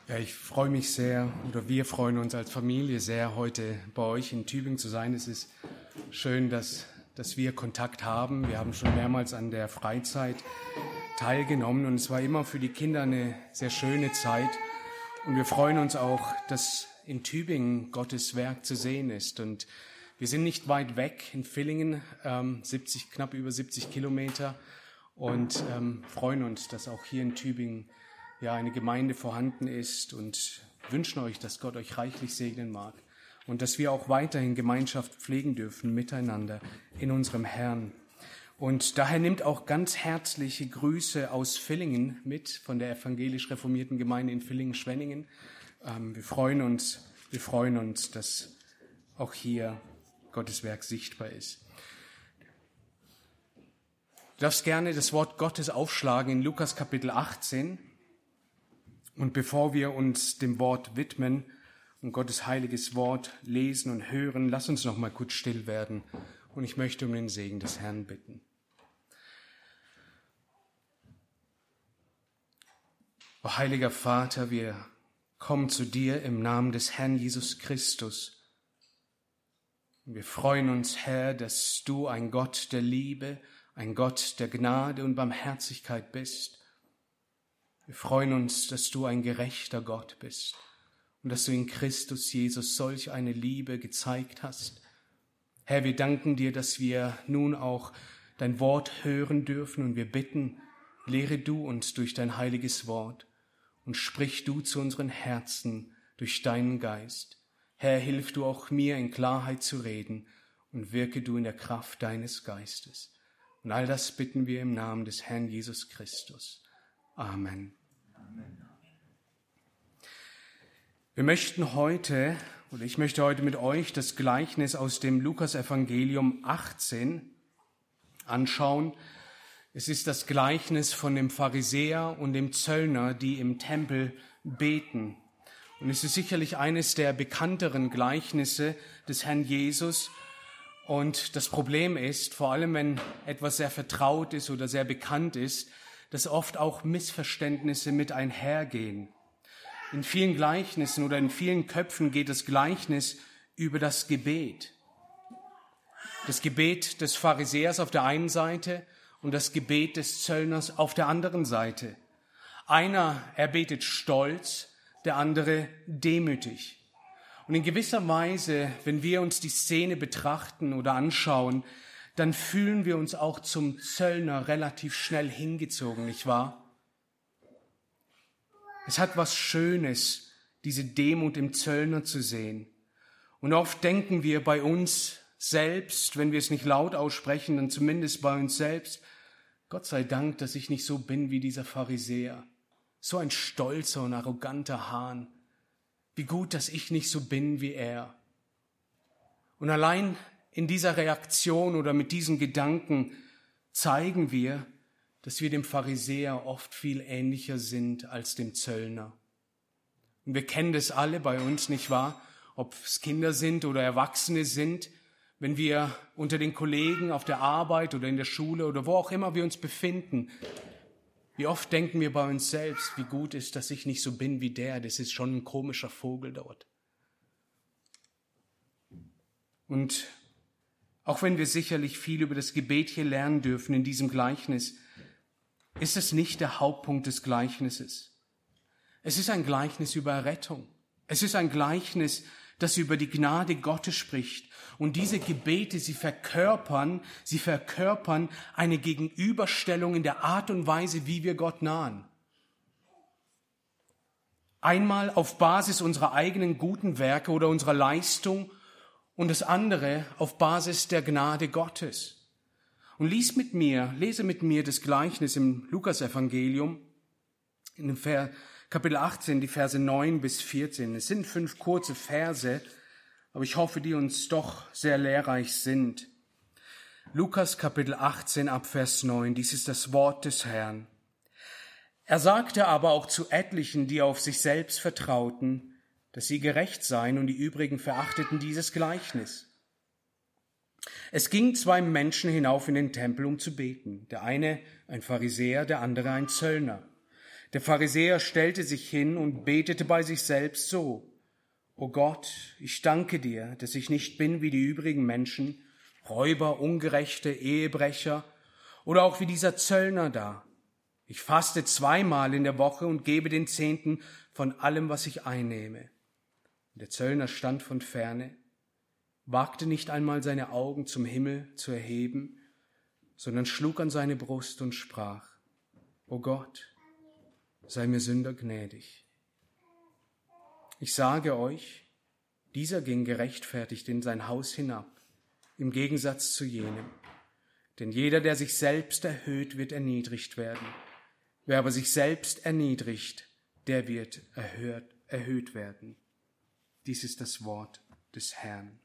Ja, ich freue mich sehr, oder wir freuen uns als Familie sehr, heute bei euch in Tübingen zu sein. Es ist schön, dass wir Kontakt haben. Wir haben schon mehrmals an der Freizeit teilgenommen und es war immer für die Kinder eine sehr schöne Zeit. Und wir freuen uns auch, dass in Tübingen Gottes Werk zu sehen ist. Und wir sind nicht weit weg in Villingen, knapp über 70 Kilometer, und freuen uns, dass auch hier in Tübingen eine Gemeinde vorhanden ist und wünschen euch, dass Gott euch reichlich segnen mag und dass wir auch weiterhin Gemeinschaft pflegen dürfen miteinander in unserem Herrn. Und daher nimmt auch ganz herzliche Grüße aus Villingen mit, von der evangelisch-reformierten Gemeinde in Villingen-Schwenningen. Wir freuen uns, dass auch hier Gottes Werk sichtbar ist. Du darfst gerne das Wort Gottes aufschlagen in Lukas Kapitel 18. Und bevor wir uns dem Wort widmen und Gottes heiliges Wort lesen und hören, lass uns noch mal kurz still werden. Und ich möchte um den Segen des Herrn bitten. O heiliger Vater, wir kommen zu dir im Namen des Herrn Jesus Christus. Und wir freuen uns, Herr, dass du ein Gott der Liebe, ein Gott der Gnade und Barmherzigkeit bist. Wir freuen uns, dass du ein gerechter Gott bist und dass du in Christus Jesus solch eine Liebe gezeigt hast. Herr, wir danken dir, dass wir nun auch dein Wort hören dürfen und wir bitten, lehre du uns durch dein heiliges Wort und sprich du zu unseren Herzen durch deinen Geist. Herr, hilf du auch mir, in Klarheit zu reden und wirke du in der Kraft deines Geistes. Und all das bitten wir im Namen des Herrn Jesus Christus. Amen. Ich möchte heute mit euch das Gleichnis aus dem Lukas-Evangelium 18 anschauen. Es ist das Gleichnis von dem Pharisäer und dem Zöllner, die im Tempel beten. Und es ist sicherlich eines der bekannteren Gleichnisse des Herrn Jesus. Und das Problem ist, vor allem wenn etwas sehr vertraut ist oder sehr bekannt ist, dass oft auch Missverständnisse mit einhergehen. In vielen Gleichnissen oder in vielen Köpfen geht das Gleichnis über das Gebet. Das Gebet des Pharisäers auf der einen Seite und das Gebet des Zöllners auf der anderen Seite. Einer, er betet stolz, der andere demütig. Und in gewisser Weise, wenn wir uns die Szene betrachten oder anschauen, dann fühlen wir uns auch zum Zöllner relativ schnell hingezogen, nicht wahr? Es hat was Schönes, diese Demut im Zöllner zu sehen. Und oft denken wir bei uns selbst, wenn wir es nicht laut aussprechen, dann zumindest bei uns selbst, Gott sei Dank, dass ich nicht so bin wie dieser Pharisäer. So ein stolzer und arroganter Hahn. Wie gut, dass ich nicht so bin wie er. Und allein in dieser Reaktion oder mit diesen Gedanken zeigen wir, dass wir dem Pharisäer oft viel ähnlicher sind als dem Zöllner. Und wir kennen das alle bei uns, nicht wahr? Ob es Kinder sind oder Erwachsene sind, wenn wir unter den Kollegen auf der Arbeit oder in der Schule oder wo auch immer wir uns befinden, wie oft denken wir bei uns selbst, wie gut ist, dass ich nicht so bin wie der, das ist schon ein komischer Vogel dort. Und auch wenn wir sicherlich viel über das Gebet hier lernen dürfen in diesem Gleichnis, ist es nicht der Hauptpunkt des Gleichnisses. Es ist ein Gleichnis über Errettung. Es ist ein Gleichnis, das über die Gnade Gottes spricht. Und diese Gebete, sie verkörpern eine Gegenüberstellung in der Art und Weise, wie wir Gott nahen. Einmal auf Basis unserer eigenen guten Werke oder unserer Leistung und das andere auf Basis der Gnade Gottes. Und lese mit mir das Gleichnis im Lukas-Evangelium in dem Kapitel 18, die Verse 9 bis 14. Es sind 5 kurze Verse, aber ich hoffe, die uns doch sehr lehrreich sind. Lukas Kapitel 18 ab Vers 9, dies ist das Wort des Herrn. Er sagte aber auch zu etlichen, die auf sich selbst vertrauten, dass sie gerecht seien und die übrigen verachteten dieses Gleichnis. Es gingen 2 Menschen hinauf in den Tempel, um zu beten. Der eine ein Pharisäer, der andere ein Zöllner. Der Pharisäer stellte sich hin und betete bei sich selbst so: O Gott, ich danke dir, dass ich nicht bin wie die übrigen Menschen, Räuber, Ungerechte, Ehebrecher oder auch wie dieser Zöllner da. Ich faste 2-mal in der Woche und gebe den Zehnten von allem, was ich einnehme. Der Zöllner stand von ferne, wagte nicht einmal seine Augen zum Himmel zu erheben, sondern schlug an seine Brust und sprach: O Gott, sei mir Sünder gnädig. Ich sage euch, dieser ging gerechtfertigt in sein Haus hinab, im Gegensatz zu jenem. Denn jeder, der sich selbst erhöht, wird erniedrigt werden. Wer aber sich selbst erniedrigt, der wird erhöht werden. Dies ist das Wort des Herrn.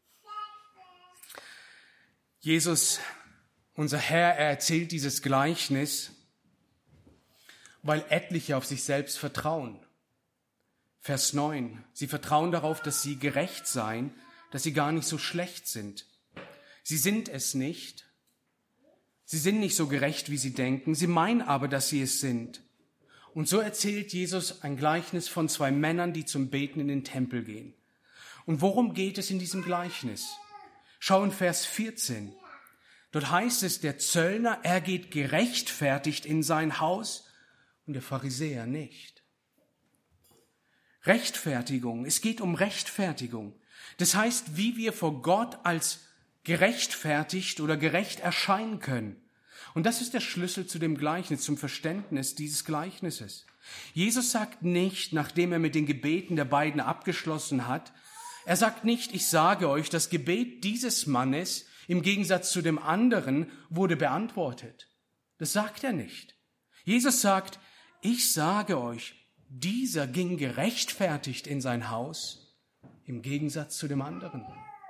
Jesus, unser Herr, er erzählt dieses Gleichnis, weil etliche auf sich selbst vertrauen. Vers 9, sie vertrauen darauf, dass sie gerecht seien, dass sie gar nicht so schlecht sind. Sie sind es nicht. Sie sind nicht so gerecht, wie sie denken. Sie meinen aber, dass sie es sind. Und so erzählt Jesus ein Gleichnis von 2 Männern, die zum Beten in den Tempel gehen. Und worum geht es in diesem Gleichnis? Schau in Vers 14. Dort heißt es, der Zöllner, er geht gerechtfertigt in sein Haus und der Pharisäer nicht. Rechtfertigung, es geht um Rechtfertigung. Das heißt, wie wir vor Gott als gerechtfertigt oder gerecht erscheinen können. Und das ist der Schlüssel zu dem Gleichnis, zum Verständnis dieses Gleichnisses. Jesus sagt nicht, nachdem er mit den Gebeten der beiden abgeschlossen hat, er sagt nicht, ich sage euch, das Gebet dieses Mannes im Gegensatz zu dem anderen wurde beantwortet. Das sagt er nicht. Jesus sagt, ich sage euch, dieser ging gerechtfertigt in sein Haus im Gegensatz zu dem anderen.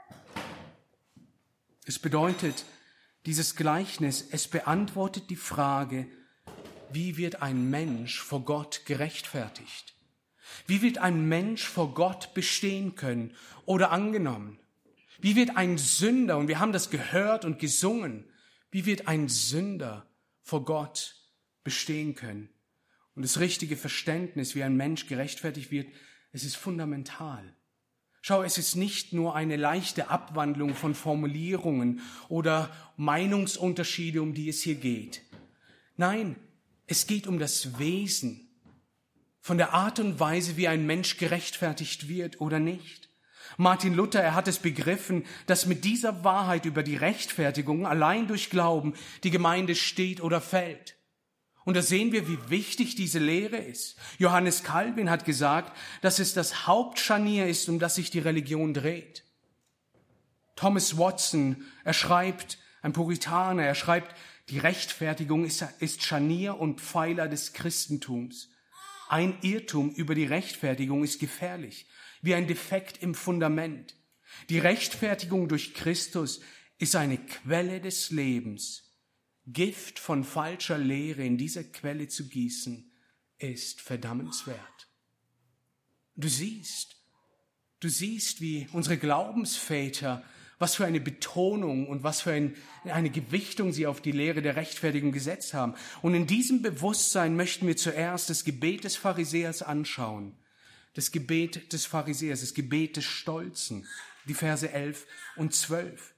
Es bedeutet, dieses Gleichnis, es beantwortet die Frage, wie wird ein Mensch vor Gott gerechtfertigt? Wie wird ein Mensch vor Gott bestehen können oder angenommen? Wie wird ein Sünder, und wir haben das gehört und gesungen, wie wird ein Sünder vor Gott bestehen können? Und das richtige Verständnis, wie ein Mensch gerechtfertigt wird, es ist fundamental. Schau, es ist nicht nur eine leichte Abwandlung von Formulierungen oder Meinungsunterschiede, um die es hier geht. Nein, es geht um das Wesen, von der Art und Weise, wie ein Mensch gerechtfertigt wird oder nicht. Martin Luther, er hat es begriffen, dass mit dieser Wahrheit über die Rechtfertigung allein durch Glauben die Gemeinde steht oder fällt. Und da sehen wir, wie wichtig diese Lehre ist. Johannes Calvin hat gesagt, dass es das Hauptscharnier ist, um das sich die Religion dreht. Thomas Watson, er schreibt, ein Puritaner, er schreibt, die Rechtfertigung ist Scharnier und Pfeiler des Christentums. Ein Irrtum über die Rechtfertigung ist gefährlich, wie ein Defekt im Fundament. Die Rechtfertigung durch Christus ist eine Quelle des Lebens. Gift von falscher Lehre in diese Quelle zu gießen, ist verdammenswert. Du siehst, wie unsere Glaubensväter, was für eine Betonung und was für eine Gewichtung sie auf die Lehre der Rechtfertigung gesetzt haben. Und in diesem Bewusstsein möchten wir zuerst das Gebet des Pharisäers anschauen. Das Gebet des Pharisäers, das Gebet des Stolzen, die Verse 11 und 12.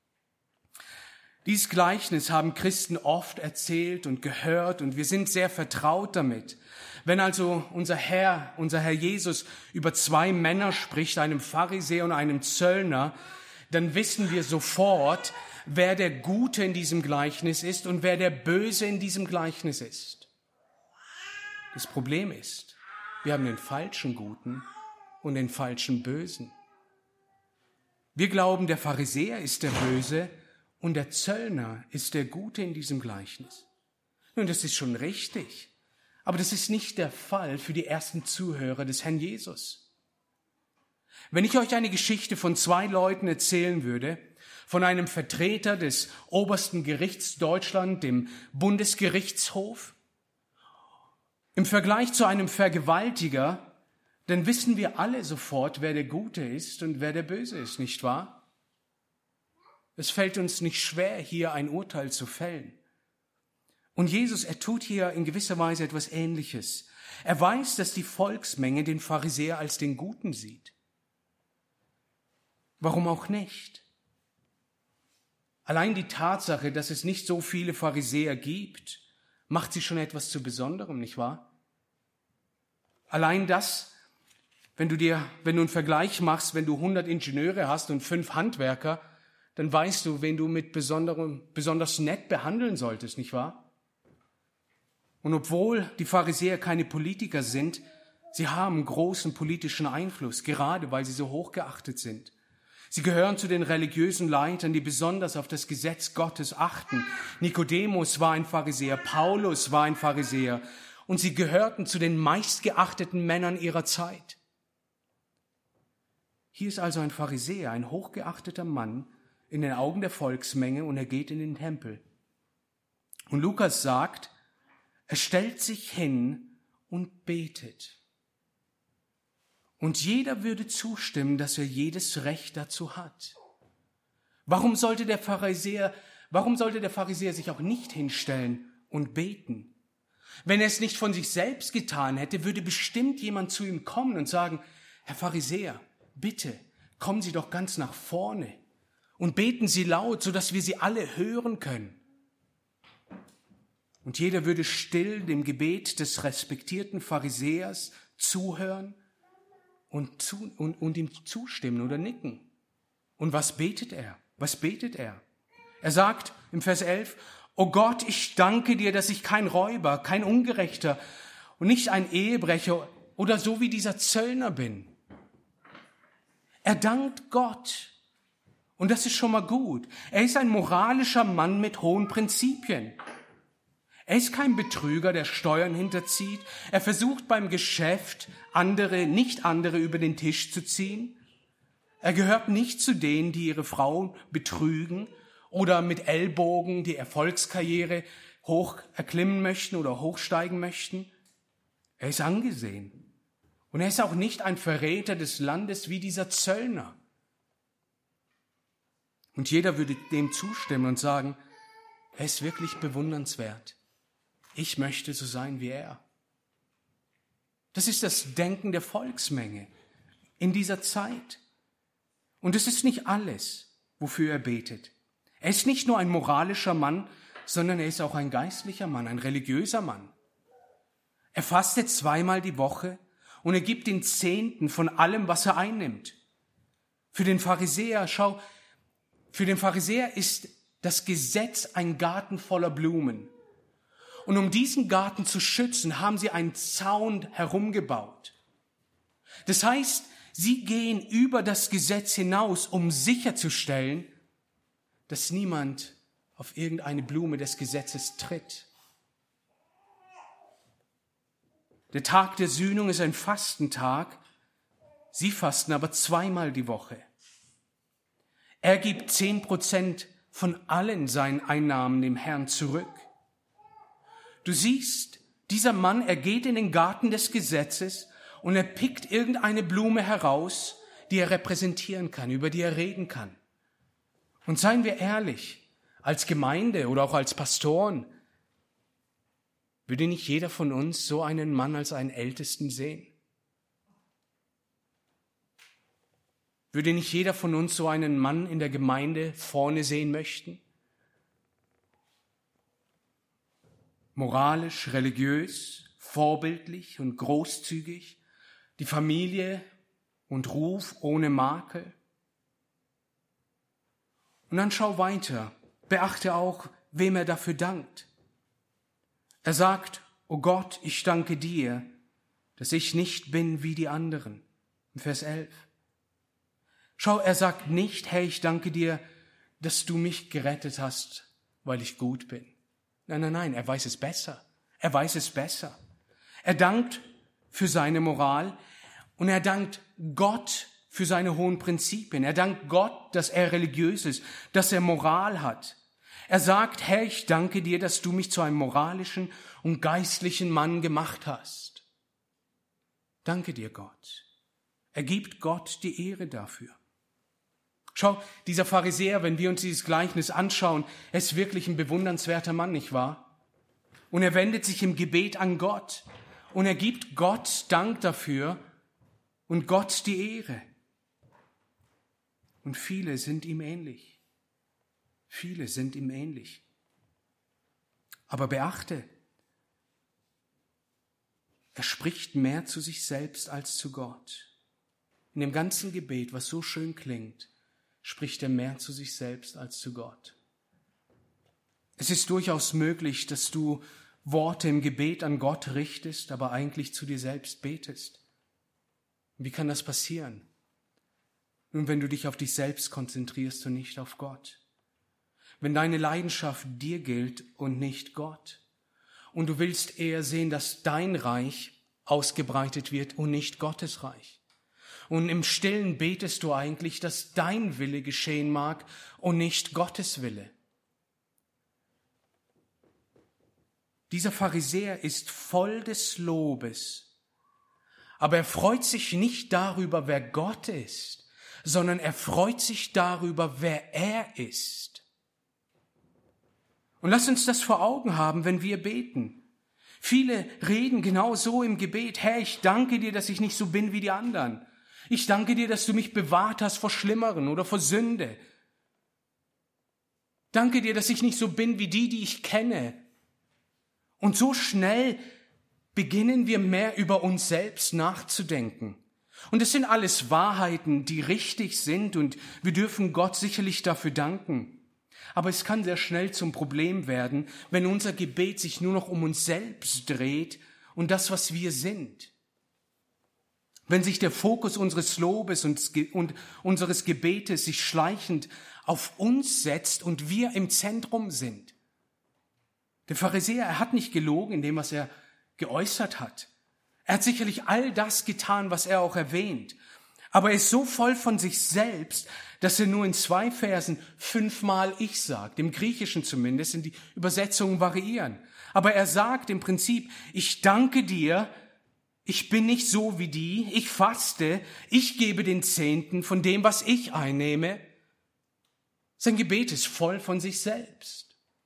Dieses Gleichnis haben Christen oft erzählt und gehört und wir sind sehr vertraut damit. Wenn also unser Herr Jesus über 2 Männer spricht, einem Pharisäer und einem Zöllner, dann wissen wir sofort, wer der Gute in diesem Gleichnis ist und wer der Böse in diesem Gleichnis ist. Das Problem ist, wir haben den falschen Guten und den falschen Bösen. Wir glauben, der Pharisäer ist der Böse und der Zöllner ist der Gute in diesem Gleichnis. Nun, das ist schon richtig, aber das ist nicht der Fall für die ersten Zuhörer des Herrn Jesus. Wenn ich euch eine Geschichte von 2 Leuten erzählen würde, von einem Vertreter des obersten Gerichts Deutschland, dem Bundesgerichtshof, im Vergleich zu einem Vergewaltiger, dann wissen wir alle sofort, wer der Gute ist und wer der Böse ist, nicht wahr? Es fällt uns nicht schwer, hier ein Urteil zu fällen. Und Jesus, er tut hier in gewisser Weise etwas Ähnliches. Er weiß, dass die Volksmenge den Pharisäer als den Guten sieht. Warum auch nicht? Allein die Tatsache, dass es nicht so viele Pharisäer gibt, macht sie schon etwas zu Besonderem, nicht wahr? Allein das, wenn du einen Vergleich machst, wenn du 100 Ingenieure hast und 5 Handwerker, dann weißt du, wen du mit besonders nett behandeln solltest, nicht wahr? Und obwohl die Pharisäer keine Politiker sind, sie haben großen politischen Einfluss, gerade weil sie so hochgeachtet sind. Sie gehören zu den religiösen Leitern, die besonders auf das Gesetz Gottes achten. Nikodemus war ein Pharisäer, Paulus war ein Pharisäer und sie gehörten zu den meistgeachteten Männern ihrer Zeit. Hier ist also ein Pharisäer, ein hochgeachteter Mann in den Augen der Volksmenge und er geht in den Tempel. Und Lukas sagt, er stellt sich hin und betet. Und jeder würde zustimmen, dass er jedes Recht dazu hat. Warum sollte der Pharisäer sich auch nicht hinstellen und beten? Wenn er es nicht von sich selbst getan hätte, würde bestimmt jemand zu ihm kommen und sagen, Herr Pharisäer, bitte, kommen Sie doch ganz nach vorne und beten Sie laut, sodass wir Sie alle hören können. Und jeder würde still dem Gebet des respektierten Pharisäers zuhören und ihm zustimmen oder nicken. Und was betet er? Was betet er? Er sagt im Vers 11, O Gott, ich danke dir, dass ich kein Räuber, kein Ungerechter und nicht ein Ehebrecher oder so wie dieser Zöllner bin. Er dankt Gott. Und das ist schon mal gut. Er ist ein moralischer Mann mit hohen Prinzipien. Er ist kein Betrüger, der Steuern hinterzieht. Er versucht beim Geschäft nicht andere über den Tisch zu ziehen. Er gehört nicht zu denen, die ihre Frau betrügen oder mit Ellbogen die Erfolgskarriere hoch erklimmen möchten oder hochsteigen möchten. Er ist angesehen. Und er ist auch nicht ein Verräter des Landes wie dieser Zöllner. Und jeder würde dem zustimmen und sagen, er ist wirklich bewundernswert. Ich möchte so sein wie er. Das ist das Denken der Volksmenge in dieser Zeit. Und es ist nicht alles, wofür er betet. Er ist nicht nur ein moralischer Mann, sondern er ist auch ein geistlicher Mann, ein religiöser Mann. Er fastet 2-mal die Woche und er gibt den Zehnten von allem, was er einnimmt. Für den Pharisäer ist das Gesetz ein Garten voller Blumen. Und um diesen Garten zu schützen, haben sie einen Zaun herumgebaut. Das heißt, sie gehen über das Gesetz hinaus, um sicherzustellen, dass niemand auf irgendeine Blume des Gesetzes tritt. Der Tag der Sühnung ist ein Fastentag. Sie fasten aber 2-mal die Woche. Er gibt 10% von allen seinen Einnahmen dem Herrn zurück. Du siehst, dieser Mann, er geht in den Garten des Gesetzes und er pickt irgendeine Blume heraus, die er repräsentieren kann, über die er reden kann. Und seien wir ehrlich, als Gemeinde oder auch als Pastoren, würde nicht jeder von uns so einen Mann als einen Ältesten sehen? Würde nicht jeder von uns so einen Mann in der Gemeinde vorne sehen möchten? Moralisch, religiös, vorbildlich und großzügig, die Familie und Ruf ohne Makel. Und dann schau weiter, beachte auch, wem er dafür dankt. Er sagt, O Gott, ich danke dir, dass ich nicht bin wie die anderen. In Vers 11. Schau, er sagt nicht, hey, ich danke dir, dass du mich gerettet hast, weil ich gut bin. Nein, er weiß es besser. Er weiß es besser. Er dankt für seine Moral und er dankt Gott für seine hohen Prinzipien. Er dankt Gott, dass er religiös ist, dass er Moral hat. Er sagt, Herr, ich danke dir, dass du mich zu einem moralischen und geistlichen Mann gemacht hast. Danke dir, Gott. Er gibt Gott die Ehre dafür. Schau, dieser Pharisäer, wenn wir uns dieses Gleichnis anschauen, er ist wirklich ein bewundernswerter Mann, nicht wahr? und er wendet sich im Gebet an Gott und er gibt Gott Dank dafür und Gott die Ehre. Und viele sind ihm ähnlich. Viele sind ihm ähnlich. Aber beachte, er spricht mehr zu sich selbst als zu Gott. In dem ganzen Gebet, was so schön klingt, spricht er mehr zu sich selbst als zu Gott. Es ist durchaus möglich, dass du Worte im Gebet an Gott richtest, aber eigentlich zu dir selbst betest. Wie kann das passieren? Nun, wenn du dich auf dich selbst konzentrierst und nicht auf Gott. Wenn deine Leidenschaft dir gilt und nicht Gott. Und du willst eher sehen, dass dein Reich ausgebreitet wird und nicht Gottes Reich. Und im Stillen betest du eigentlich, dass dein Wille geschehen mag und nicht Gottes Wille. Dieser Pharisäer ist voll des Lobes, aber er freut sich nicht darüber, wer Gott ist, sondern er freut sich darüber, wer er ist. Und lass uns das vor Augen haben, wenn wir beten. Viele reden genau so im Gebet: Herr, ich danke dir, dass ich nicht so bin wie die anderen. Ich danke dir, dass du mich bewahrt hast vor Schlimmeren oder vor Sünde. Danke dir, dass ich nicht so bin wie die ich kenne. Und so schnell beginnen wir mehr über uns selbst nachzudenken. Und es sind alles Wahrheiten, die richtig sind und wir dürfen Gott sicherlich dafür danken. Aber es kann sehr schnell zum Problem werden, wenn unser Gebet sich nur noch um uns selbst dreht und das, was wir sind. Wenn sich der Fokus unseres Lobes und unseres Gebetes sich schleichend auf uns setzt und wir im Zentrum sind. Der Pharisäer, er hat nicht gelogen in dem, was er geäußert hat. Er hat sicherlich all das getan, was er auch erwähnt. Aber er ist so voll von sich selbst, dass er nur in 2 Versen 5-mal Ich sagt. Im Griechischen zumindest, sind die Übersetzungen variieren. Aber er sagt im Prinzip: Ich danke dir, ich bin nicht so wie die, ich faste, ich gebe den Zehnten von dem, was ich einnehme. Sein Gebet ist voll von sich selbst.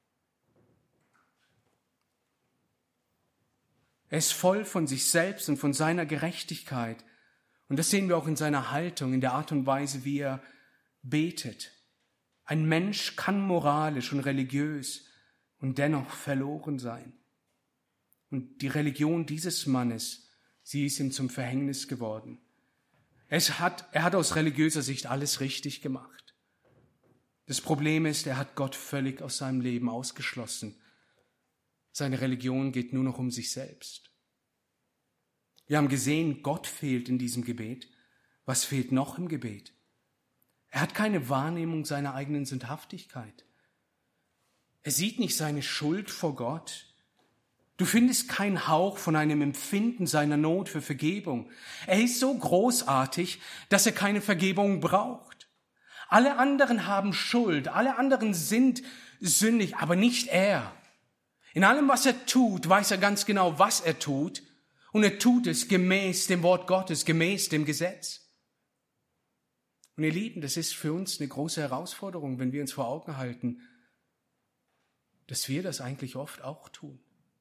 Er ist voll von sich selbst und von seiner Gerechtigkeit. Und das sehen wir auch in seiner Haltung, in der Art und Weise, wie er betet. Ein Mensch kann moralisch und religiös und dennoch verloren sein. Und die Religion dieses Mannes, sie ist ihm zum Verhängnis geworden. Er hat aus religiöser Sicht alles richtig gemacht. Das Problem ist, er hat Gott völlig aus seinem Leben ausgeschlossen. Seine Religion geht nur noch um sich selbst. Wir haben gesehen, Gott fehlt in diesem Gebet. Was fehlt noch im Gebet? Er hat keine Wahrnehmung seiner eigenen Sündhaftigkeit. Er sieht nicht seine Schuld vor Gott. Du findest keinen Hauch von einem Empfinden seiner Not für Vergebung. Er ist so großartig, dass er keine Vergebung braucht. Alle anderen haben Schuld, alle anderen sind sündig, aber nicht er. In allem, was er tut, weiß er ganz genau, was er tut. Und er tut es gemäß dem Wort Gottes, gemäß dem Gesetz. Und ihr Lieben, das ist für uns eine große Herausforderung, wenn wir uns vor Augen halten, dass wir das eigentlich oft auch tun.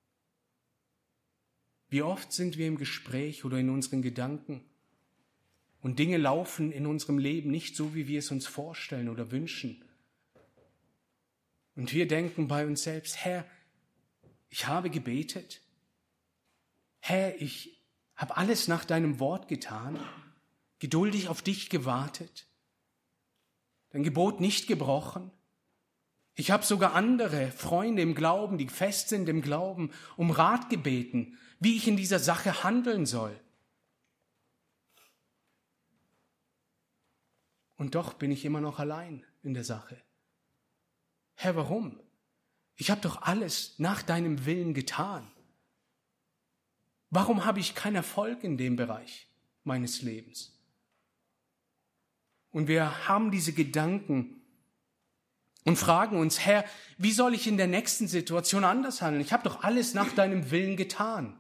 Wie oft sind wir im Gespräch oder in unseren Gedanken und Dinge laufen in unserem Leben nicht so, wie wir es uns vorstellen oder wünschen. Und wir denken bei uns selbst: Herr, ich habe gebetet. Herr, ich habe alles nach deinem Wort getan, geduldig auf dich gewartet, dein Gebot nicht gebrochen. Ich habe sogar andere Freunde im Glauben, die fest sind im Glauben, um Rat gebeten, wie ich in dieser Sache handeln soll. Und doch bin ich immer noch allein in der Sache. Herr, warum? Ich habe doch alles nach deinem Willen getan. Warum habe ich keinen Erfolg in dem Bereich meines Lebens? Und wir haben diese Gedanken und fragen uns: Herr, wie soll ich in der nächsten Situation anders handeln? Ich habe doch alles nach deinem Willen getan.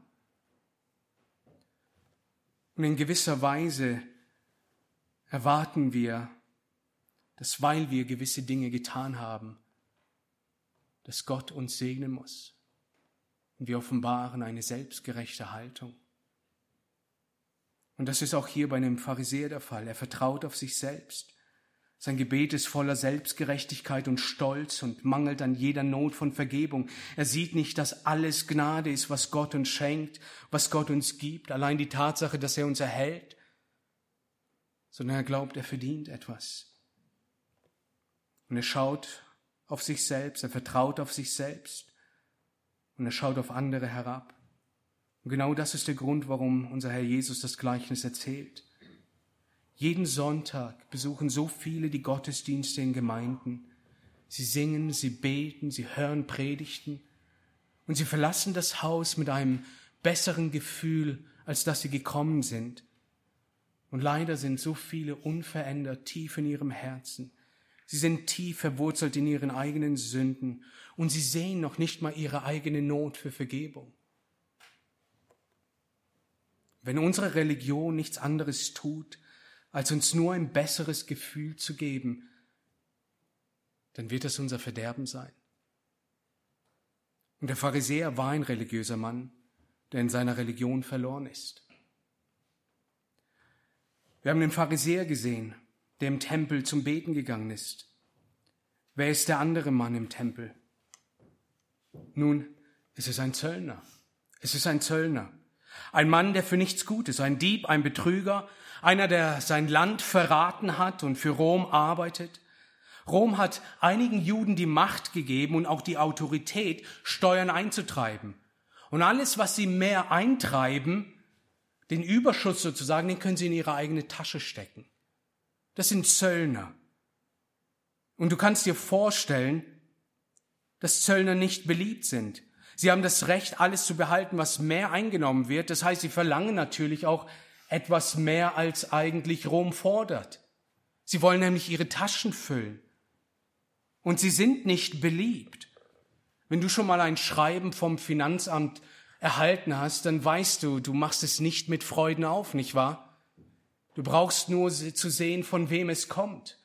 Und in gewisser Weise erwarten wir, dass, weil wir gewisse Dinge getan haben, dass Gott uns segnen muss. Und wir offenbaren eine selbstgerechte Haltung. Und das ist auch hier bei einem Pharisäer der Fall. Er vertraut auf sich selbst. Sein Gebet ist voller Selbstgerechtigkeit und Stolz und mangelt an jeder Not von Vergebung. Er sieht nicht, dass alles Gnade ist, was Gott uns schenkt, was Gott uns gibt. Allein die Tatsache, dass er uns erhält. Sondern er glaubt, er verdient etwas. Und er schaut auf sich selbst, er vertraut auf sich selbst. Und er schaut auf andere herab. Und genau das ist der Grund, warum unser Herr Jesus das Gleichnis erzählt. Jeden Sonntag besuchen so viele die Gottesdienste in Gemeinden. Sie singen, sie beten, sie hören Predigten und sie verlassen das Haus mit einem besseren Gefühl, als dass sie gekommen sind. Und leider sind so viele unverändert tief in ihrem Herzen. Sie sind tief verwurzelt in ihren eigenen Sünden und sie sehen noch nicht mal ihre eigene Not für Vergebung. Wenn unsere Religion nichts anderes tut, als uns nur ein besseres Gefühl zu geben, dann wird das unser Verderben sein. Und der Pharisäer war ein religiöser Mann, der in seiner Religion verloren ist. Wir haben den Pharisäer gesehen, der im Tempel zum Beten gegangen ist. Wer ist der andere Mann im Tempel? Nun, es ist ein Zöllner. Es ist ein Zöllner. Ein Mann, der für nichts gut ist, ein Dieb, ein Betrüger, einer, der sein Land verraten hat und für Rom arbeitet. Rom hat einigen Juden die Macht gegeben und auch die Autorität, Steuern einzutreiben. Und alles, was sie mehr eintreiben, den Überschuss sozusagen, den können sie in ihre eigene Tasche stecken. Das sind Zöllner. Und du kannst dir vorstellen, dass Zöllner nicht beliebt sind. Sie haben das Recht, alles zu behalten, was mehr eingenommen wird. Das heißt, sie verlangen natürlich auch etwas mehr, als eigentlich Rom fordert. Sie wollen nämlich ihre Taschen füllen. Und sie sind nicht beliebt. Wenn du schon mal ein Schreiben vom Finanzamt erhalten hast, dann weißt du, du machst es nicht mit Freuden auf, nicht wahr? Du brauchst nur zu sehen, von wem es kommt.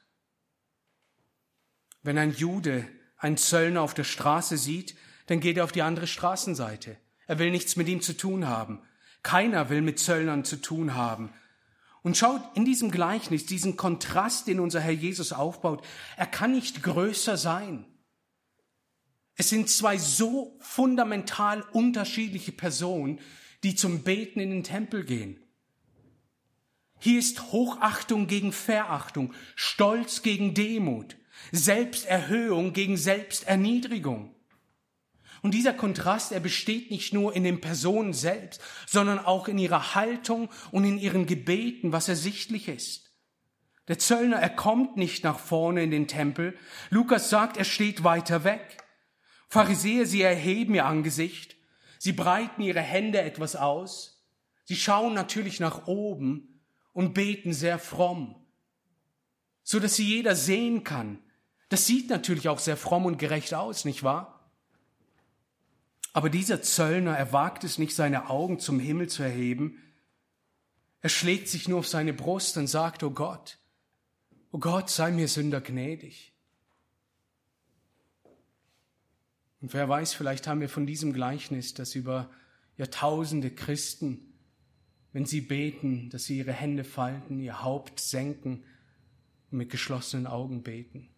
Wenn ein Jude einen Zöllner auf der Straße sieht, dann geht er auf die andere Straßenseite. Er will nichts mit ihm zu tun haben. Keiner will mit Zöllnern zu tun haben. Und schaut in diesem Gleichnis, diesen Kontrast, den unser Herr Jesus aufbaut, er kann nicht größer sein. Es sind zwei so fundamental unterschiedliche Personen, die zum Beten in den Tempel gehen. Hier ist Hochachtung gegen Verachtung, Stolz gegen Demut, Selbsterhöhung gegen Selbsterniedrigung. Und dieser Kontrast, er besteht nicht nur in den Personen selbst, sondern auch in ihrer Haltung und in ihren Gebeten, was ersichtlich ist. Der Zöllner, er kommt nicht nach vorne in den Tempel. Lukas sagt, er steht weiter weg. Pharisäer, sie erheben ihr Angesicht. Sie breiten ihre Hände etwas aus. Sie schauen natürlich nach oben und beten sehr fromm, so dass sie jeder sehen kann. Das sieht natürlich auch sehr fromm und gerecht aus, nicht wahr? Aber dieser Zöllner, er wagt es nicht, seine Augen zum Himmel zu erheben. Er schlägt sich nur auf seine Brust und sagt, oh Gott, sei mir Sünder gnädig. Und wer weiß, vielleicht haben wir von diesem Gleichnis, dass über Jahrtausende Christen, wenn sie beten, dass sie ihre Hände falten, ihr Haupt senken und mit geschlossenen Augen beten.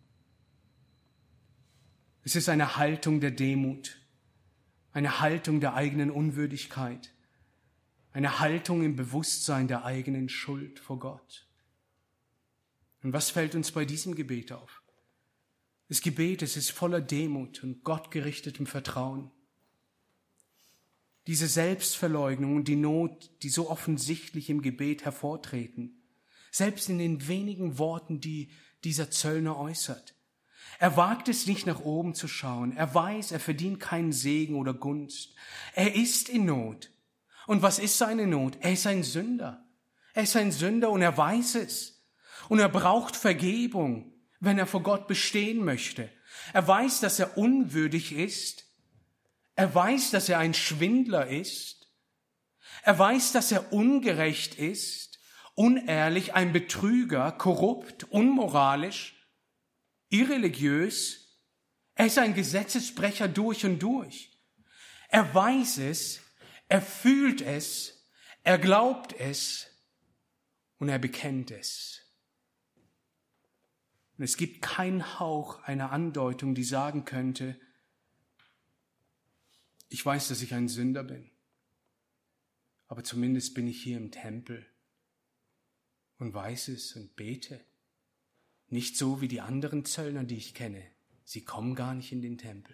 Es ist eine Haltung der Demut. Eine Haltung der eigenen Unwürdigkeit, eine Haltung im Bewusstsein der eigenen Schuld vor Gott. Und was fällt uns bei diesem Gebet auf? Das Gebet, es ist voller Demut und gottgerichtetem Vertrauen. Diese Selbstverleugnung und die Not, die so offensichtlich im Gebet hervortreten, selbst in den wenigen Worten, die dieser Zöllner äußert. Er wagt es nicht, nach oben zu schauen. Er weiß, er verdient keinen Segen oder Gunst. Er ist in Not. Und was ist seine Not? Er ist ein Sünder. Er ist ein Sünder und er weiß es. Und er braucht Vergebung, wenn er vor Gott bestehen möchte. Er weiß, dass er unwürdig ist. Er weiß, dass er ein Schwindler ist. Er weiß, dass er ungerecht ist, unehrlich, ein Betrüger, korrupt, unmoralisch, irreligiös. Er ist ein Gesetzesbrecher durch und durch. Er weiß es, er fühlt es, er glaubt es und er bekennt es. Und es gibt keinen Hauch einer Andeutung, die sagen könnte, ich weiß, dass ich ein Sünder bin, aber zumindest bin ich hier im Tempel und weiß es und bete. Nicht so wie die anderen Zöllner, die ich kenne. Sie kommen gar nicht in den Tempel.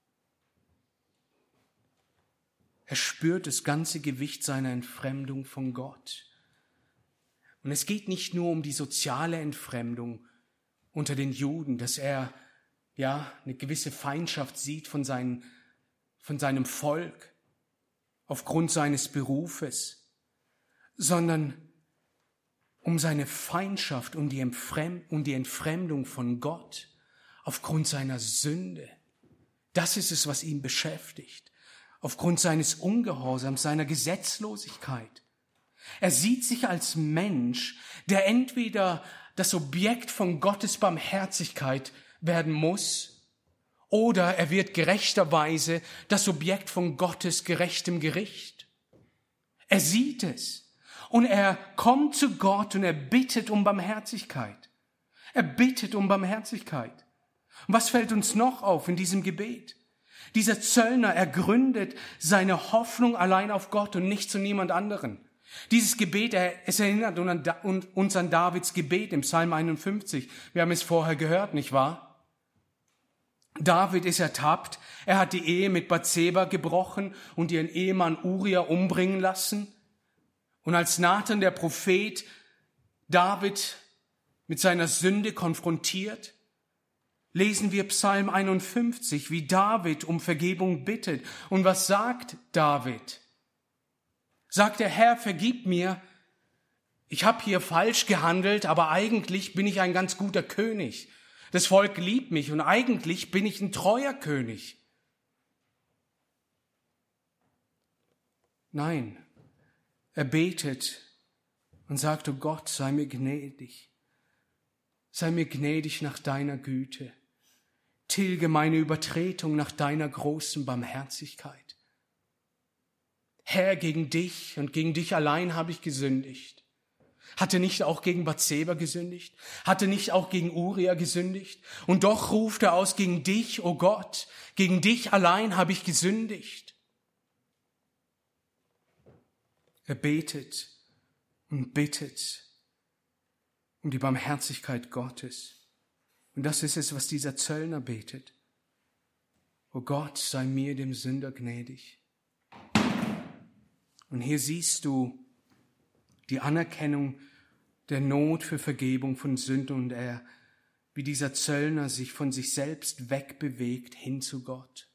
Er spürt das ganze Gewicht seiner Entfremdung von Gott. Und es geht nicht nur um die soziale Entfremdung unter den Juden, dass er eine gewisse Feindschaft sieht von seinem Volk aufgrund seines Berufes, sondern um seine Feindschaft, um die Entfremdung von Gott aufgrund seiner Sünde. Das ist es, was ihn beschäftigt. Aufgrund seines Ungehorsams, seiner Gesetzlosigkeit. Er sieht sich als Mensch, der entweder das Objekt von Gottes Barmherzigkeit werden muss, oder er wird gerechterweise das Objekt von Gottes gerechtem Gericht. Er sieht es und er kommt zu Gott und er bittet um Barmherzigkeit. Er bittet um Barmherzigkeit. Und was fällt uns noch auf in diesem Gebet? Dieser Zöllner, er gründet seine Hoffnung allein auf Gott und nicht zu niemand anderen. Dieses Gebet, es erinnert uns an Davids Gebet im Psalm 51. Wir haben es vorher gehört, nicht wahr? David ist ertappt. Er hat die Ehe mit Bathseba gebrochen und ihren Ehemann Uria umbringen lassen. Und als Nathan, der Prophet, David mit seiner Sünde konfrontiert, lesen wir Psalm 51, wie David um Vergebung bittet. Und was sagt David? Sagt der Herr, vergib mir, ich habe hier falsch gehandelt, aber eigentlich bin ich ein ganz guter König. Das Volk liebt mich und eigentlich bin ich ein treuer König. Nein, er betet und sagt, oh Gott, sei mir gnädig. Sei mir gnädig nach deiner Güte. Tilge meine Übertretung nach deiner großen Barmherzigkeit. Herr, gegen dich und gegen dich allein habe ich gesündigt. Hatte nicht auch gegen Bathseba gesündigt? Hatte nicht auch gegen Uria gesündigt? Und doch ruft er aus, gegen dich, o Gott, gegen dich allein habe ich gesündigt. Er betet und bittet um die Barmherzigkeit Gottes. Und das ist es, was dieser Zöllner betet. O Gott, sei mir dem Sünder gnädig. Und hier siehst du die Anerkennung der Not für Vergebung von Sünde und wie dieser Zöllner sich von sich selbst wegbewegt hin zu Gott.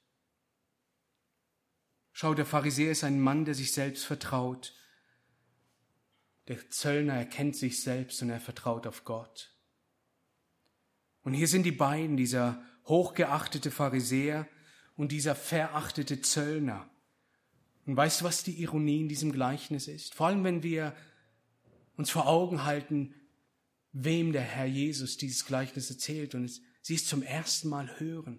Schau, der Pharisäer ist ein Mann, der sich selbst vertraut. Der Zöllner erkennt sich selbst und er vertraut auf Gott. Und hier sind die beiden, dieser hochgeachtete Pharisäer und dieser verachtete Zöllner. Und weißt du, was die Ironie in diesem Gleichnis ist? Vor allem, wenn wir uns vor Augen halten, wem der Herr Jesus dieses Gleichnis erzählt und sie es zum ersten Mal hören.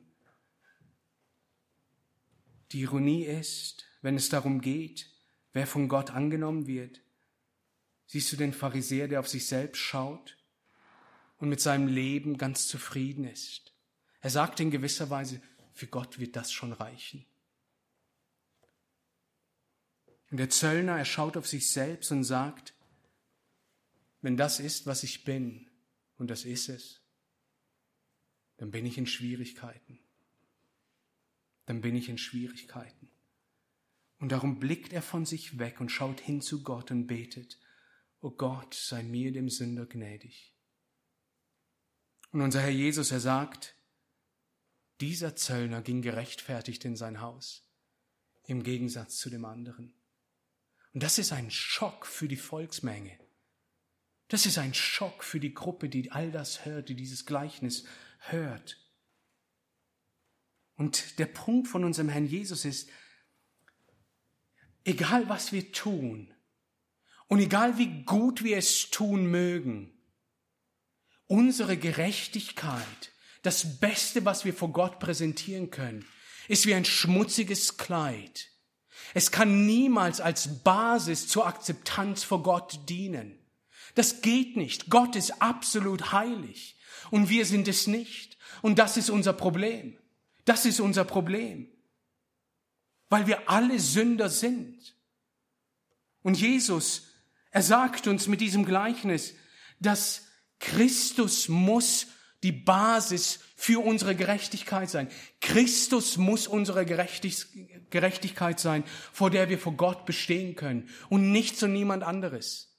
Die Ironie ist, wenn es darum geht, wer von Gott angenommen wird, siehst du den Pharisäer, der auf sich selbst schaut und mit seinem Leben ganz zufrieden ist. Er sagt in gewisser Weise, für Gott wird das schon reichen. Und der Zöllner, er schaut auf sich selbst und sagt, wenn das ist, was ich bin, und das ist es, dann bin ich in Schwierigkeiten. Dann bin ich in Schwierigkeiten. Und darum blickt er von sich weg und schaut hin zu Gott und betet, O Gott, sei mir dem Sünder gnädig. Und unser Herr Jesus, er sagt, dieser Zöllner ging gerechtfertigt in sein Haus, im Gegensatz zu dem anderen. Und das ist ein Schock für die Volksmenge. Das ist ein Schock für die Gruppe, die all das hört, die dieses Gleichnis hört. Und der Punkt von unserem Herrn Jesus ist, egal was wir tun und egal wie gut wir es tun mögen, unsere Gerechtigkeit, das Beste, was wir vor Gott präsentieren können, ist wie ein schmutziges Kleid, Es kann niemals als Basis zur Akzeptanz vor Gott dienen. Das geht nicht. Gott ist absolut heilig und wir sind es nicht. Und das ist unser Problem. Das ist unser Problem. Weil wir alle Sünder sind. Und Jesus, er sagt uns mit diesem Gleichnis, dass Christus muss die Basis für unsere Gerechtigkeit sein. Christus muss unsere Gerechtigkeit sein, vor der wir vor Gott bestehen können und nichts und niemand anderes.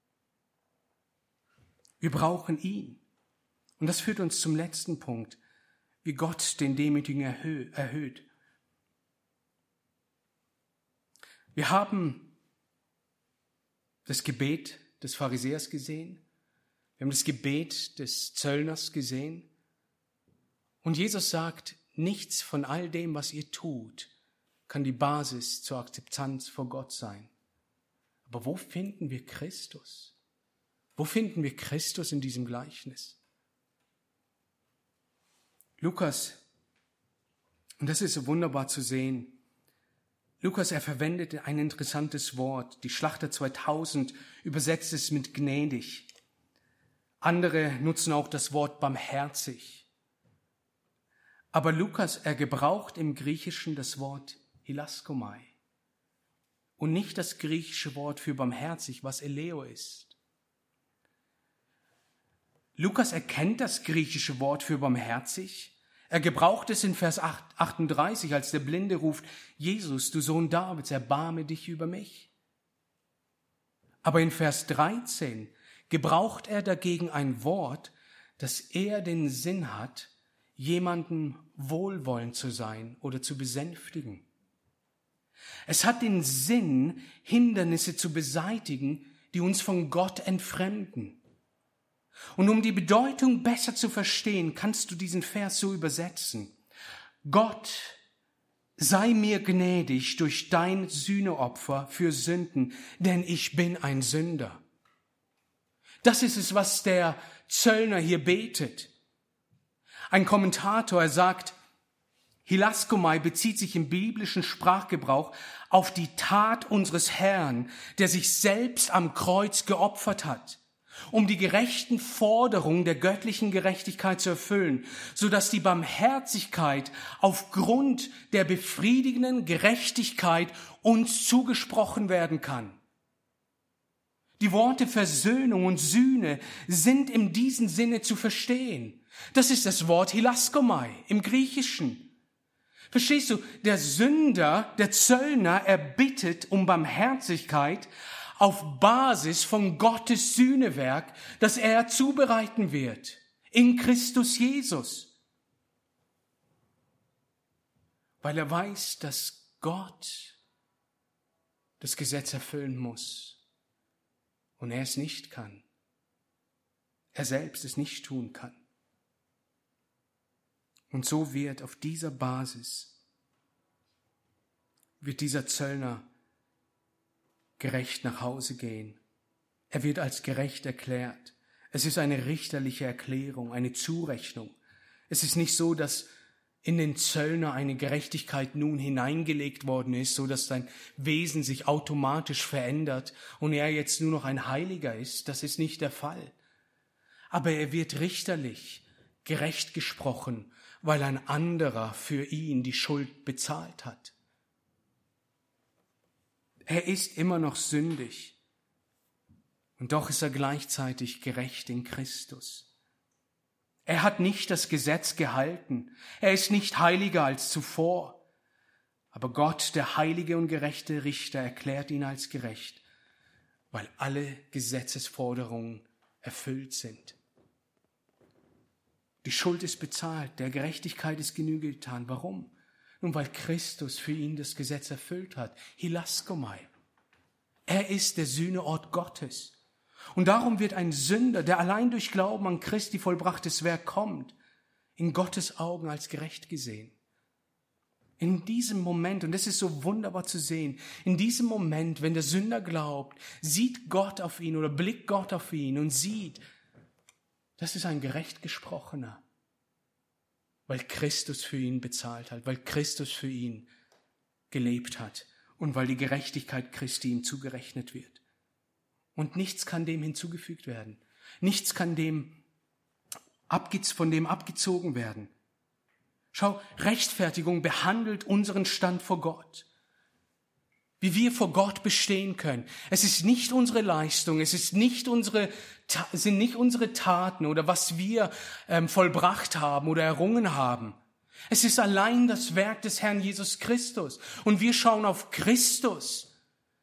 Wir brauchen ihn. Und das führt uns zum letzten Punkt, wie Gott den Demütigen erhöht. Wir haben das Gebet des Pharisäers gesehen. Wir haben das Gebet des Zöllners gesehen. Und Jesus sagt, nichts von all dem, was ihr tut, kann die Basis zur Akzeptanz vor Gott sein. Aber wo finden wir Christus? Wo finden wir Christus in diesem Gleichnis? Lukas, und das ist so wunderbar zu sehen, Lukas, er verwendet ein interessantes Wort. Die Schlachter 2000 übersetzt es mit gnädig. Andere nutzen auch das Wort barmherzig. Aber Lukas, er gebraucht im Griechischen das Wort hilaskomai und nicht das griechische Wort für barmherzig, was eleo ist. Lukas erkennt das griechische Wort für barmherzig. Er gebraucht es in Vers 38, als der Blinde ruft, Jesus, du Sohn Davids, erbarme dich über mich. Aber in Vers 13 gebraucht er dagegen ein Wort, das eher den Sinn hat, jemandem wohlwollend zu sein oder zu besänftigen. Es hat den Sinn, Hindernisse zu beseitigen, die uns von Gott entfremden. Und um die Bedeutung besser zu verstehen, kannst du diesen Vers so übersetzen. Gott, sei mir gnädig durch dein Sühneopfer für Sünden, denn ich bin ein Sünder. Das ist es, was der Zöllner hier betet. Ein Kommentator, er sagt, hilaskomai bezieht sich im biblischen Sprachgebrauch auf die Tat unseres Herrn, der sich selbst am Kreuz geopfert hat, um die gerechten Forderungen der göttlichen Gerechtigkeit zu erfüllen, sodass die Barmherzigkeit aufgrund der befriedigenden Gerechtigkeit uns zugesprochen werden kann. Die Worte Versöhnung und Sühne sind in diesem Sinne zu verstehen. Das ist das Wort hilaskomai im Griechischen. Verstehst du? Der Sünder, der Zöllner, er bittet um Barmherzigkeit auf Basis von Gottes Sühnewerk, das er zubereiten wird in Christus Jesus. Weil er weiß, dass Gott das Gesetz erfüllen muss und er es nicht kann. Er selbst es nicht tun kann. Und so wird auf dieser Basis, wird dieser Zöllner gerecht nach Hause gehen. Er wird als gerecht erklärt. Es ist eine richterliche Erklärung, eine Zurechnung. Es ist nicht so, dass in den Zöllner eine Gerechtigkeit nun hineingelegt worden ist, so dass sein Wesen sich automatisch verändert und er jetzt nur noch ein Heiliger ist. Das ist nicht der Fall. Aber er wird richterlich gerecht gesprochen, weil ein anderer für ihn die Schuld bezahlt hat. Er ist immer noch sündig und doch ist er gleichzeitig gerecht in Christus. Er hat nicht das Gesetz gehalten, er ist nicht heiliger als zuvor, aber Gott, der heilige und gerechte Richter, erklärt ihn als gerecht, weil alle Gesetzesforderungen erfüllt sind. Die Schuld ist bezahlt, der Gerechtigkeit ist Genüge getan. Warum? Nun, weil Christus für ihn das Gesetz erfüllt hat. Hilaskomai. Er ist der Sühneort Gottes. Und darum wird ein Sünder, der allein durch Glauben an Christi vollbrachtes Werk kommt, in Gottes Augen als gerecht gesehen. In diesem Moment, und das ist so wunderbar zu sehen, in diesem Moment, wenn der Sünder glaubt, sieht Gott auf ihn oder blickt Gott auf ihn und sieht, das ist ein gerecht Gesprochener, weil Christus für ihn bezahlt hat, weil Christus für ihn gelebt hat und weil die Gerechtigkeit Christi ihm zugerechnet wird. Und nichts kann dem hinzugefügt werden. Nichts kann von dem abgezogen werden. Schau, Rechtfertigung behandelt unseren Stand vor Gott. Wie wir vor Gott bestehen können. Es ist nicht unsere Leistung, es sind nicht unsere Taten oder was wir vollbracht haben oder errungen haben. Es ist allein das Werk des Herrn Jesus Christus. Und wir schauen auf Christus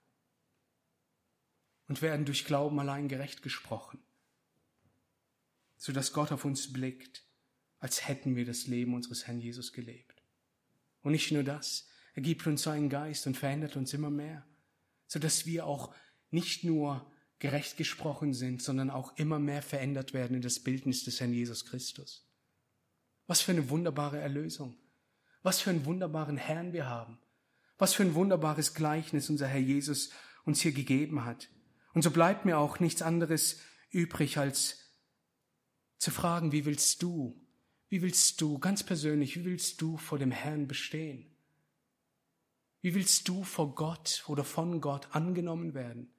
und werden durch Glauben allein gerecht gesprochen, sodass Gott auf uns blickt, als hätten wir das Leben unseres Herrn Jesus gelebt. Und nicht nur das, er gibt uns seinen Geist und verändert uns immer mehr, sodass wir auch nicht nur gerecht gesprochen sind, sondern auch immer mehr verändert werden in das Bildnis des Herrn Jesus Christus. Was für eine wunderbare Erlösung. Was für einen wunderbaren Herrn wir haben. Was für ein wunderbares Gleichnis unser Herr Jesus uns hier gegeben hat. Und so bleibt mir auch nichts anderes übrig, als zu fragen, wie willst du, ganz persönlich, wie willst du vor dem Herrn bestehen? Wie willst du vor Gott oder von Gott angenommen werden?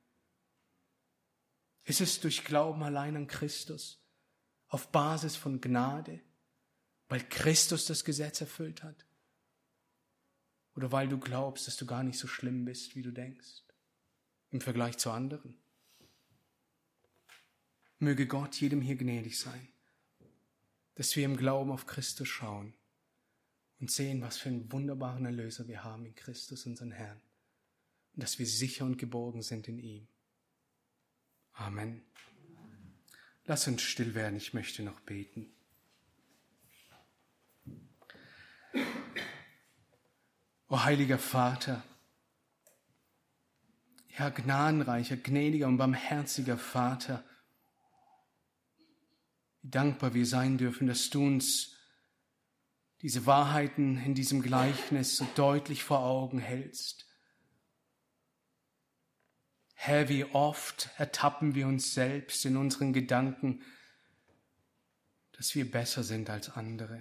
Ist es durch Glauben allein an Christus, auf Basis von Gnade, weil Christus das Gesetz erfüllt hat? Oder weil du glaubst, dass du gar nicht so schlimm bist, wie du denkst, im Vergleich zu anderen? Möge Gott jedem hier gnädig sein, dass wir im Glauben auf Christus schauen und sehen, was für einen wunderbaren Erlöser wir haben in Christus, unseren Herrn, und dass wir sicher und geborgen sind in ihm. Amen. Lass uns still werden, ich möchte noch beten. O heiliger Vater, ja, gnadenreicher, gnädiger und barmherziger Vater, wie dankbar wir sein dürfen, dass du uns diese Wahrheiten in diesem Gleichnis so deutlich vor Augen hältst. Herr, wie oft ertappen wir uns selbst in unseren Gedanken, dass wir besser sind als andere.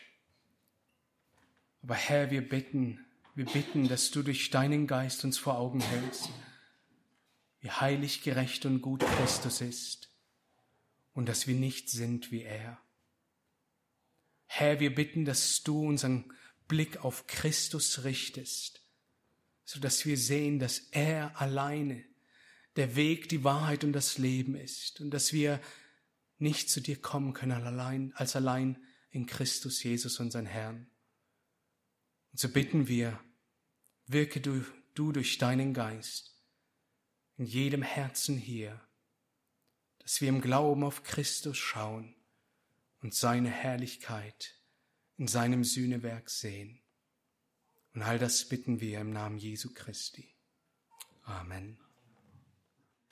Aber Herr, wir bitten, dass du durch deinen Geist uns vor Augen hältst, wie heilig, gerecht und gut Christus ist und dass wir nicht sind wie er. Herr, wir bitten, dass du unseren Blick auf Christus richtest, sodass wir sehen, dass er alleine der Weg, die Wahrheit und das Leben ist und dass wir nicht zu dir kommen können als allein in Christus Jesus, unseren Herrn. Und so bitten wir, wirke du durch deinen Geist in jedem Herzen hier, dass wir im Glauben auf Christus schauen und seine Herrlichkeit in seinem Sühnewerk sehen. Und all das bitten wir im Namen Jesu Christi. Amen.